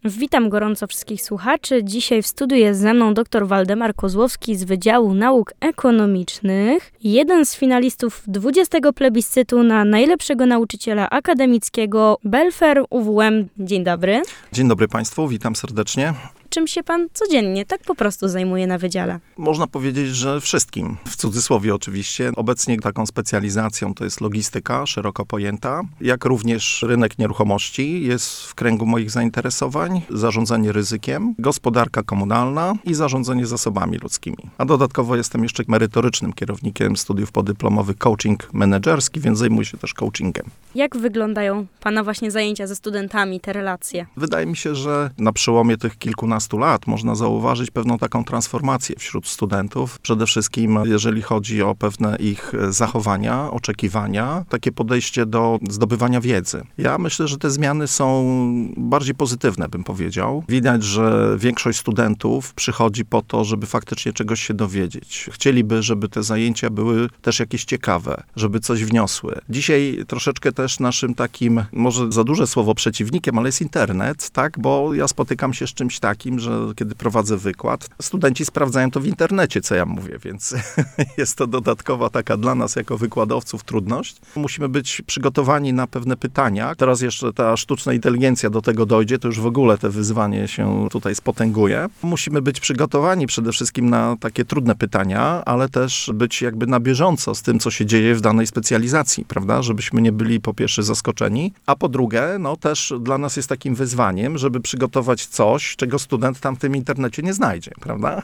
Witam gorąco wszystkich słuchaczy. Dzisiaj w studiu jest ze mną dr Waldemar Kozłowski z Wydziału Nauk Ekonomicznych, jeden z finalistów 20. plebiscytu na najlepszego nauczyciela akademickiego Belfer UWM. Dzień dobry. Dzień dobry Państwu, witam serdecznie. Czym się pan codziennie tak po prostu zajmuje na wydziale? Można powiedzieć, że wszystkim, w cudzysłowie oczywiście. Obecnie taką specjalizacją to jest logistyka, szeroko pojęta, jak również rynek nieruchomości jest w kręgu moich zainteresowań, zarządzanie ryzykiem, gospodarka komunalna i zarządzanie zasobami ludzkimi. A dodatkowo jestem jeszcze merytorycznym kierownikiem studiów podyplomowych coaching menedżerski, więc zajmuję się też coachingiem. Jak wyglądają pana właśnie zajęcia ze studentami, te relacje? Wydaje mi się, że na przełomie tych kilkunastu lat można zauważyć pewną taką transformację wśród studentów. Przede wszystkim, jeżeli chodzi o pewne ich zachowania, oczekiwania, takie podejście do zdobywania wiedzy. Ja myślę, że te zmiany są bardziej pozytywne, bym powiedział. Widać, że większość studentów przychodzi po to, żeby faktycznie czegoś się dowiedzieć. Chcieliby, żeby te zajęcia były też jakieś ciekawe, żeby coś wniosły. Dzisiaj troszeczkę też naszym takim, może za duże słowo przeciwnikiem, ale jest internet, tak? Bo ja spotykam się z czymś takim, że kiedy prowadzę wykład, studenci sprawdzają to w internecie, co ja mówię, więc jest to dodatkowa taka dla nas jako wykładowców trudność. Musimy być przygotowani na pewne pytania. Teraz jeszcze ta sztuczna inteligencja do tego dojdzie, to już w ogóle te wyzwanie się tutaj spotęguje. Musimy być przygotowani przede wszystkim na takie trudne pytania, ale też być jakby na bieżąco z tym, co się dzieje w danej specjalizacji, prawda? Żebyśmy nie byli po pierwsze zaskoczeni, a po drugie, no też dla nas jest takim wyzwaniem, żeby przygotować coś, czego student tam w tym internecie nie znajdzie, prawda?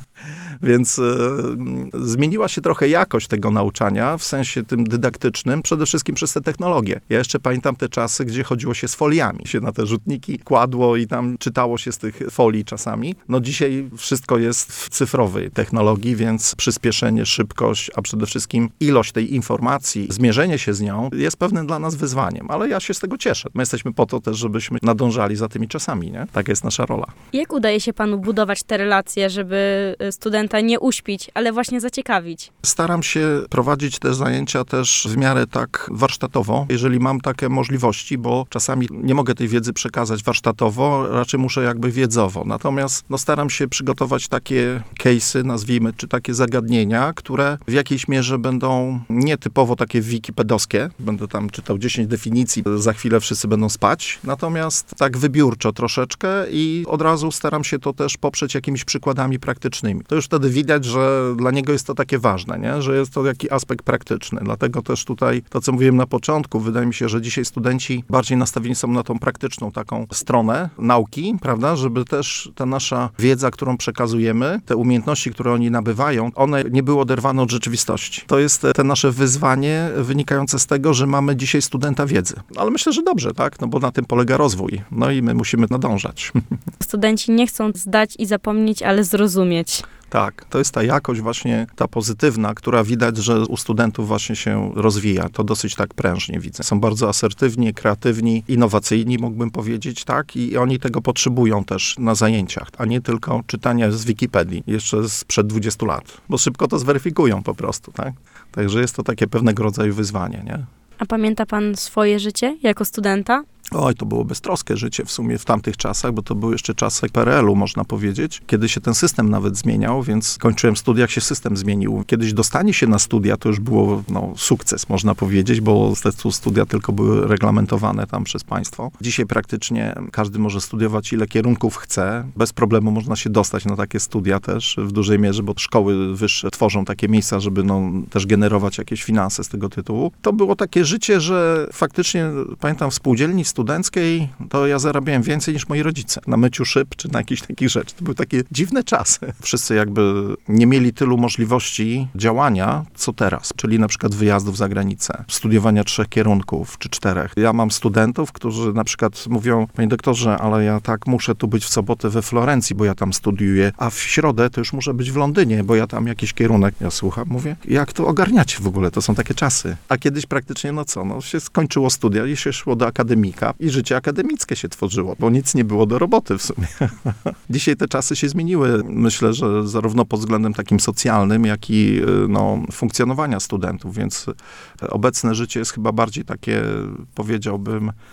Więc zmieniła się trochę jakość tego nauczania w sensie tym dydaktycznym, przede wszystkim przez te technologie. Ja jeszcze pamiętam te czasy, gdzie chodziło się z foliami, się na te rzutniki kładło i tam czytało się z tych folii czasami. No dzisiaj wszystko jest w cyfrowej technologii, więc przyspieszenie, szybkość, a przede wszystkim ilość tej informacji, zmierzenie się z nią jest pewnym dla nas wyzwaniem, ale ja się z tego cieszę. My jesteśmy po to też, żebyśmy nadążali za tymi czasami, nie? Taka jest nasza rola. Jak udaje się panu budować te relacje, żeby studenta nie uśpić, ale właśnie zaciekawić? Staram się prowadzić te zajęcia też w miarę tak warsztatowo, jeżeli mam takie możliwości, bo czasami nie mogę tej wiedzy przekazać warsztatowo, raczej muszę jakby wiedzowo. Natomiast staram się przygotować takie case'y, nazwijmy, czy takie zagadnienia, które w jakiejś mierze będą nietypowo takie wikipedowskie. Będę tam czytał 10 definicji, za chwilę wszyscy będą spać. Natomiast tak wybiórczo troszeczkę i od razu staram się to też poprzeć jakimiś przykładami praktycznymi. To już wtedy widać, że dla niego jest to takie ważne, nie? Że jest to jakiś aspekt praktyczny. Dlatego też tutaj to, co mówiłem na początku, wydaje mi się, że dzisiaj studenci bardziej nastawieni są na tą praktyczną taką stronę nauki, prawda? Żeby też ta nasza wiedza, którą przekazujemy, te umiejętności, które oni nabywają, one nie były oderwane od rzeczywistości. To jest te nasze wyzwanie wynikające z tego, że mamy dzisiaj studenta wiedzy. Ale myślę, że dobrze, tak? No bo na tym polega rozwój. No i my musimy nadążać. Studenci nie chcą zdać i zapomnieć, ale zrozumieć. Tak, to jest ta jakość właśnie, ta pozytywna, która widać, że u studentów właśnie się rozwija. To dosyć tak prężnie widzę. Są bardzo asertywni, kreatywni, innowacyjni, mógłbym powiedzieć, tak? I oni tego potrzebują też na zajęciach, a nie tylko czytania z Wikipedii, jeszcze sprzed 20 lat, bo szybko to zweryfikują po prostu, tak? Także jest to takie pewnego rodzaju wyzwanie, nie? A pamięta pan swoje życie jako studenta? Oj, to było beztroskie życie w sumie w tamtych czasach, bo to były jeszcze czasy PRL-u, można powiedzieć, kiedy się ten system nawet zmieniał, więc kończyłem studia, jak się system zmienił. Kiedyś dostanie się na studia, to już było sukces, można powiedzieć, bo te studia tylko były reglamentowane tam przez państwo. Dzisiaj praktycznie każdy może studiować, ile kierunków chce. Bez problemu można się dostać na takie studia też w dużej mierze, bo szkoły wyższe tworzą takie miejsca, żeby też generować jakieś finanse z tego tytułu. To było takie życie, że faktycznie, pamiętam, w spółdzielni studenckiej, to ja zarabiałem więcej niż moi rodzice na myciu szyb, czy na jakichś takich rzeczy. To były takie dziwne czasy. Wszyscy jakby nie mieli tylu możliwości działania, co teraz. Czyli na przykład wyjazdów za granicę, studiowania 3 kierunków, czy 4. Ja mam studentów, którzy na przykład mówią, panie doktorze, ale ja tak muszę tu być w sobotę we Florencji, bo ja tam studiuję, a w środę to już muszę być w Londynie, bo ja tam jakiś kierunek. Ja słucham, mówię, jak to ogarniacie w ogóle? To są takie czasy. A kiedyś praktycznie, się skończyło studia i się szło do akademika i życie akademickie się tworzyło, bo nic nie było do roboty w sumie. Dzisiaj te czasy się zmieniły. Myślę, że zarówno pod względem takim socjalnym, jak i funkcjonowania studentów, więc obecne życie jest chyba bardziej takie, powiedziałbym,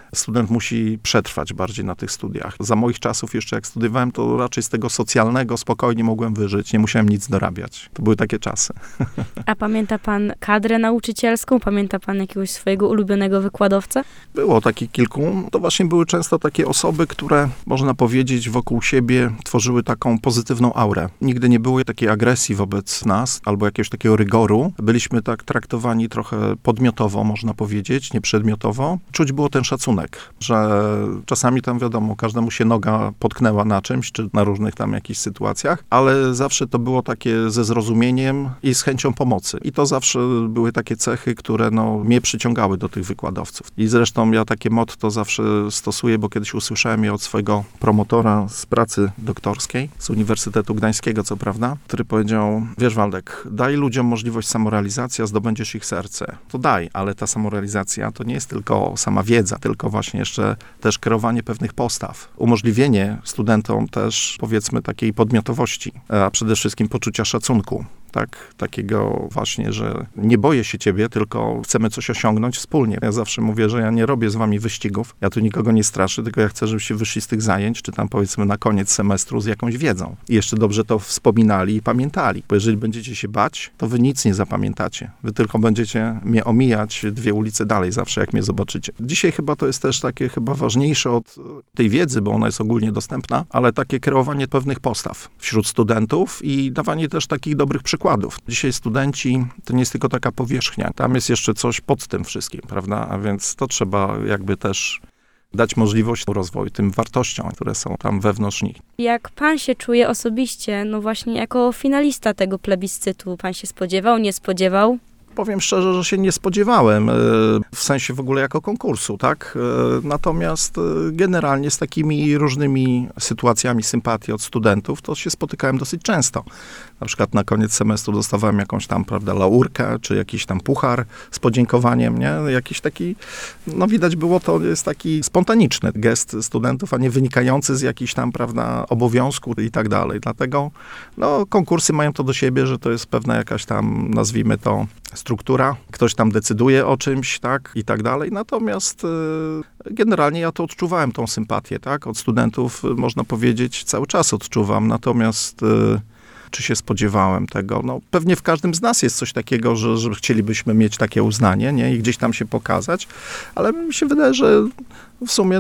student musi przetrwać bardziej na tych studiach. Za moich czasów jeszcze jak studiowałem, to raczej z tego socjalnego spokojnie mogłem wyżyć, nie musiałem nic dorabiać. To były takie czasy. A pamięta pan kadrę nauczycielską? Pamięta pan jakiegoś swojego ulubionego wykładowcę? Było takich kilku. To właśnie były często takie osoby, które, można powiedzieć, wokół siebie tworzyły taką pozytywną aurę. Nigdy nie było takiej agresji wobec nas, albo jakiegoś takiego rygoru. Byliśmy tak traktowani trochę podmiotowo, można powiedzieć, nie przedmiotowo. Czuć było ten szacunek, że czasami tam wiadomo, każdemu się noga potknęła na czymś, czy na różnych tam jakichś sytuacjach, ale zawsze to było takie ze zrozumieniem i z chęcią pomocy. I to zawsze były takie cechy, które mnie przyciągały do tych wykładowców. I zresztą ja takie motto zawsze stosuję, bo kiedyś usłyszałem je od swojego promotora z pracy doktorskiej, z Uniwersytetu Gdańskiego, co prawda, który powiedział: wiesz, Waldek, daj ludziom możliwość samorealizacji, a zdobędziesz ich serce. To daj, ale ta samorealizacja to nie jest tylko sama wiedza, tylko właśnie jeszcze też kreowanie pewnych postaw. Umożliwienie studentom też, powiedzmy, takiej podmiotowości, a przede wszystkim poczucia szacunku. Tak? Takiego właśnie, że nie boję się ciebie, tylko chcemy coś osiągnąć wspólnie. Ja zawsze mówię, że ja nie robię z wami wyścigów, ja tu nikogo nie straszę, tylko ja chcę, żebyście wyszli z tych zajęć, czy tam powiedzmy na koniec semestru z jakąś wiedzą. I jeszcze dobrze to wspominali i pamiętali. Bo jeżeli będziecie się bać, to wy nic nie zapamiętacie. Wy tylko będziecie mnie omijać 2 ulice dalej zawsze, jak mnie zobaczycie. Dzisiaj chyba to jest też takie chyba ważniejsze od tej wiedzy, bo ona jest ogólnie dostępna, ale takie kreowanie pewnych postaw wśród studentów i dawanie też takich dobrych przykładów. Dzisiaj studenci to nie jest tylko taka powierzchnia. Tam jest jeszcze coś pod tym wszystkim, prawda? A więc to trzeba jakby też dać możliwość rozwoju tym wartościom, które są tam wewnątrz nich. Jak pan się czuje osobiście, właśnie jako finalista tego plebiscytu? Pan się spodziewał, nie spodziewał? Powiem szczerze, że się nie spodziewałem, w sensie w ogóle jako konkursu, tak? Natomiast generalnie z takimi różnymi sytuacjami sympatii od studentów, to się spotykałem dosyć często. Na przykład na koniec semestru dostawałem jakąś tam, prawda, laurkę, czy jakiś tam puchar z podziękowaniem, nie? Jakiś taki, widać było, to jest taki spontaniczny gest studentów, a nie wynikający z jakichś tam, prawda, obowiązku i tak dalej. Dlatego, konkursy mają to do siebie, że to jest pewna jakaś tam, nazwijmy to, struktura. Ktoś tam decyduje o czymś, tak, i tak dalej. Natomiast generalnie ja to odczuwałem, tą sympatię, tak, od studentów, można powiedzieć, cały czas odczuwam. Natomiast czy się spodziewałem tego? Pewnie w każdym z nas jest coś takiego, że chcielibyśmy mieć takie uznanie, nie? I gdzieś tam się pokazać, ale mi się wydaje, że w sumie,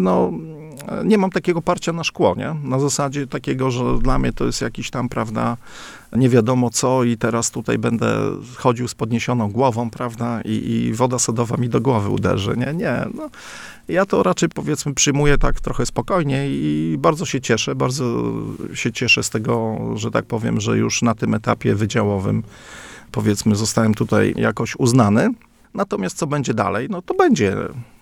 nie mam takiego parcia na szkło, nie? Na zasadzie takiego, że dla mnie to jest jakiś tam, prawda, nie wiadomo co i teraz tutaj będę chodził z podniesioną głową, prawda, i woda sodowa mi do głowy uderzy, nie. Ja to raczej, powiedzmy, przyjmuję tak trochę spokojnie i bardzo się cieszę z tego, że tak powiem, że już na tym etapie wydziałowym, powiedzmy, zostałem tutaj jakoś uznany. Natomiast co będzie dalej? To będzie.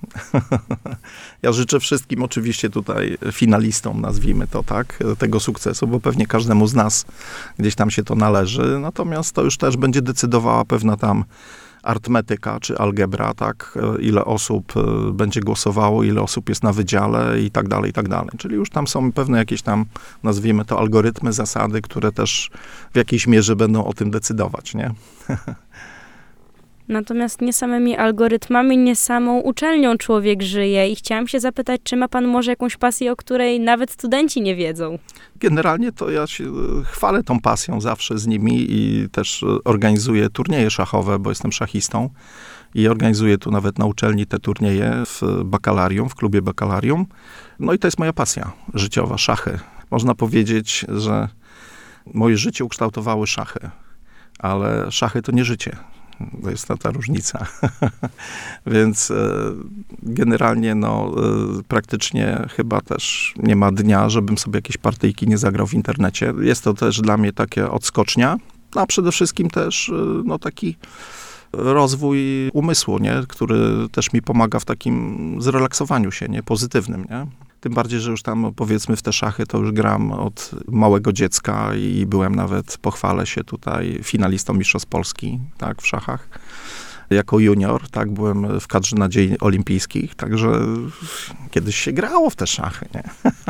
Ja życzę wszystkim oczywiście tutaj finalistom, nazwijmy to tak, tego sukcesu, bo pewnie każdemu z nas gdzieś tam się to należy. Natomiast to już też będzie decydowała pewna tam arytmetyka czy algebra, tak, ile osób będzie głosowało, ile osób jest na wydziale i tak dalej, i tak dalej. Czyli już tam są pewne jakieś tam, nazwijmy to, algorytmy, zasady, które też w jakiejś mierze będą o tym decydować, nie? Natomiast nie samymi algorytmami, nie samą uczelnią człowiek żyje i chciałam się zapytać, czy ma pan może jakąś pasję, o której nawet studenci nie wiedzą? Generalnie to ja się chwalę tą pasją zawsze z nimi i też organizuję turnieje szachowe, bo jestem szachistą i organizuję tu nawet na uczelni te turnieje w bakalarium, w klubie bakalarium. I to jest moja pasja życiowa, szachy. Można powiedzieć, że moje życie ukształtowały szachy, ale szachy to nie życie. To jest ta różnica. Więc generalnie praktycznie chyba też nie ma dnia, żebym sobie jakieś partyjki nie zagrał w internecie. Jest to też dla mnie takie odskocznia, a przede wszystkim też taki rozwój umysłu, nie? Który też mi pomaga w takim zrelaksowaniu się, nie? Pozytywnym, nie? Tym bardziej, że już tam, powiedzmy, w te szachy to już gram od małego dziecka i byłem nawet, pochwalę się tutaj, finalistą Mistrzostw Polski, tak, w szachach. Jako junior, tak, byłem w kadrze nadziei olimpijskich, także kiedyś się grało w te szachy, nie?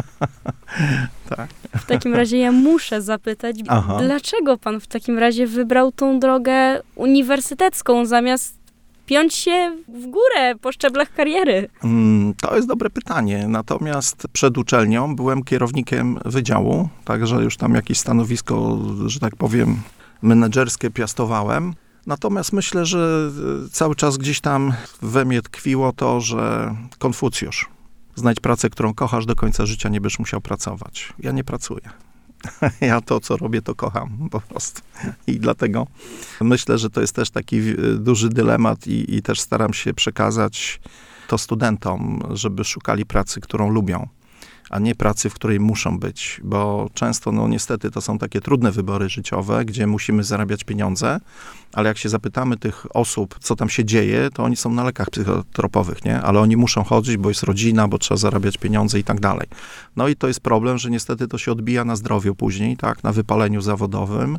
Tak. W takim razie ja muszę zapytać, dlaczego pan w takim razie wybrał tą drogę uniwersytecką zamiast piąć się w górę po szczeblach kariery? To jest dobre pytanie. Natomiast przed uczelnią byłem kierownikiem wydziału, także już tam jakieś stanowisko, że tak powiem, menedżerskie piastowałem. Natomiast myślę, że cały czas gdzieś tam we mnie tkwiło to, że Konfucjusz. Znajdź pracę, którą kochasz, do końca życia nie będziesz musiał pracować. Ja nie pracuję. Ja to, co robię, to kocham po prostu. I dlatego myślę, że to jest też taki duży dylemat i też staram się przekazać to studentom, żeby szukali pracy, którą lubią, a nie pracy, w której muszą być, bo często, no niestety, to są takie trudne wybory życiowe, gdzie musimy zarabiać pieniądze, ale jak się zapytamy tych osób, co tam się dzieje, to oni są na lekach psychotropowych, nie? Ale oni muszą chodzić, bo jest rodzina, bo trzeba zarabiać pieniądze i tak dalej. No i to jest problem, że niestety to się odbija na zdrowiu później, tak? Na wypaleniu zawodowym.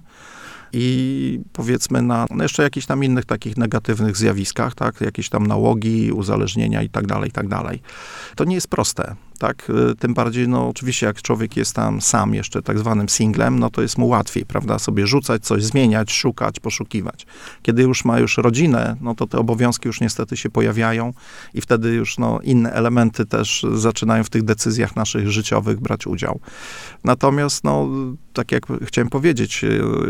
I powiedzmy na jeszcze jakichś tam innych takich negatywnych zjawiskach, tak, jakieś tam nałogi, uzależnienia i tak dalej. To nie jest proste, tak, tym bardziej, no oczywiście jak człowiek jest tam sam jeszcze tak zwanym singlem, no to jest mu łatwiej, prawda, sobie rzucać, coś zmieniać, szukać, poszukiwać. Kiedy już ma rodzinę, no to te obowiązki już niestety się pojawiają i wtedy już, no, inne elementy też zaczynają w tych decyzjach naszych życiowych brać udział. Natomiast, no, tak jak chciałem powiedzieć,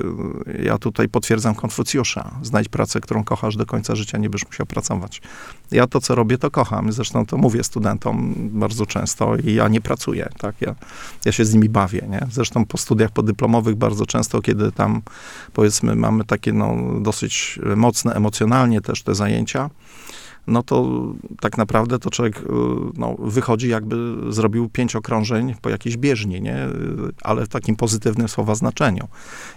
ja tutaj potwierdzam Konfucjusza. Znajdź pracę, którą kochasz, do końca życia nie będziesz musiał pracować. Ja to, co robię, to kocham. Zresztą to mówię studentom bardzo często i ja nie pracuję, tak? Ja się z nimi bawię, nie? Zresztą po studiach podyplomowych bardzo często, kiedy tam, powiedzmy, mamy takie, no, dosyć mocne emocjonalnie też te zajęcia, no to tak naprawdę to człowiek, no, wychodzi, jakby zrobił 5 okrążeń po jakiejś bieżni, nie? Ale w takim pozytywnym słowa znaczeniu.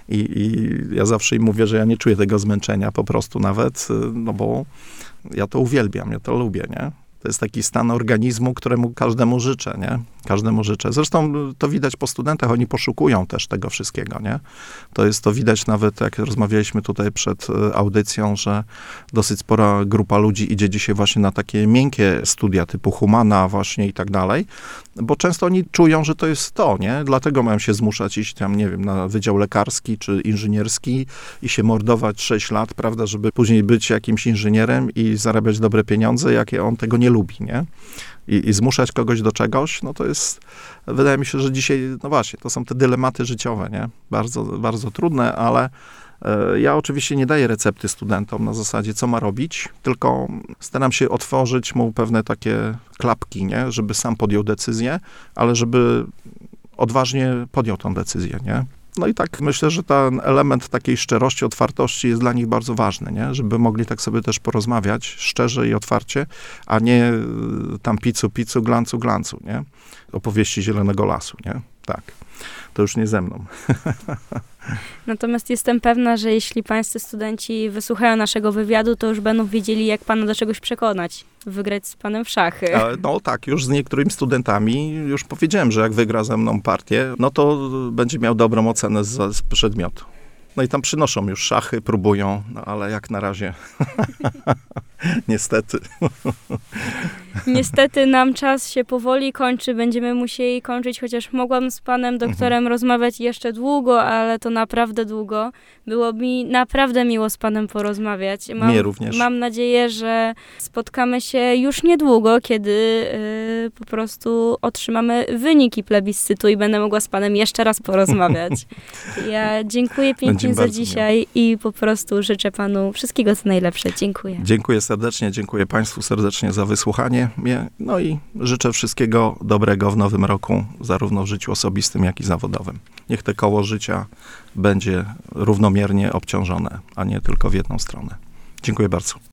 I ja zawsze im mówię, że ja nie czuję tego zmęczenia po prostu nawet, no bo ja to uwielbiam, ja to lubię, nie? To jest taki stan organizmu, któremu każdemu życzę, nie? Każdemu życzę. Zresztą to widać po studentach, oni poszukują też tego wszystkiego, nie? To widać nawet, jak rozmawialiśmy tutaj przed audycją, że dosyć spora grupa ludzi idzie dzisiaj właśnie na takie miękkie studia typu humana właśnie i tak dalej, bo często oni czują, że to jest to, nie? Dlatego mają się zmuszać iść tam, nie wiem, na wydział lekarski czy inżynierski i się mordować 6 lat, prawda, żeby później być jakimś inżynierem i zarabiać dobre pieniądze, jakie on tego nie lubi, nie? I zmuszać kogoś do czegoś, no to jest, wydaje mi się, że dzisiaj, no właśnie, to są te dylematy życiowe, nie? Bardzo, bardzo trudne, ale ja oczywiście nie daję recepty studentom na zasadzie, co ma robić, tylko staram się otworzyć mu pewne takie klapki, nie? Żeby sam podjął decyzję, ale żeby odważnie podjął tą decyzję, nie? No i tak myślę, że ten element takiej szczerości, otwartości jest dla nich bardzo ważny, nie? Żeby mogli tak sobie też porozmawiać szczerze i otwarcie, a nie tam picu, glancu, nie? Opowieści Zielonego Lasu, nie? Tak. To już nie ze mną. Natomiast jestem pewna, że jeśli pańscy studenci wysłuchają naszego wywiadu, to już będą wiedzieli, jak pana do czegoś przekonać. Wygrać z panem w szachy. No tak, już z niektórymi studentami już powiedziałem, że jak wygra ze mną partię, no to będzie miał dobrą ocenę z przedmiotu. No i tam przynoszą już szachy, próbują, no ale jak na razie niestety. Niestety nam czas się powoli kończy, będziemy musieli kończyć, chociaż mogłam z panem doktorem rozmawiać jeszcze długo, ale to naprawdę długo. Było mi naprawdę miło z panem porozmawiać. Mnie również. Mam nadzieję, że spotkamy się już niedługo, kiedy po prostu otrzymamy wyniki plebiscytu i będę mogła z panem jeszcze raz porozmawiać. Ja dziękuję pięknie za dzisiaj i po prostu życzę panu wszystkiego co najlepsze. Dziękuję. Dziękuję serdecznie, dziękuję państwu serdecznie za wysłuchanie mnie, no i życzę wszystkiego dobrego w nowym roku, zarówno w życiu osobistym, jak i zawodowym. Niech te koło życia będzie równomiernie obciążone, a nie tylko w jedną stronę. Dziękuję bardzo.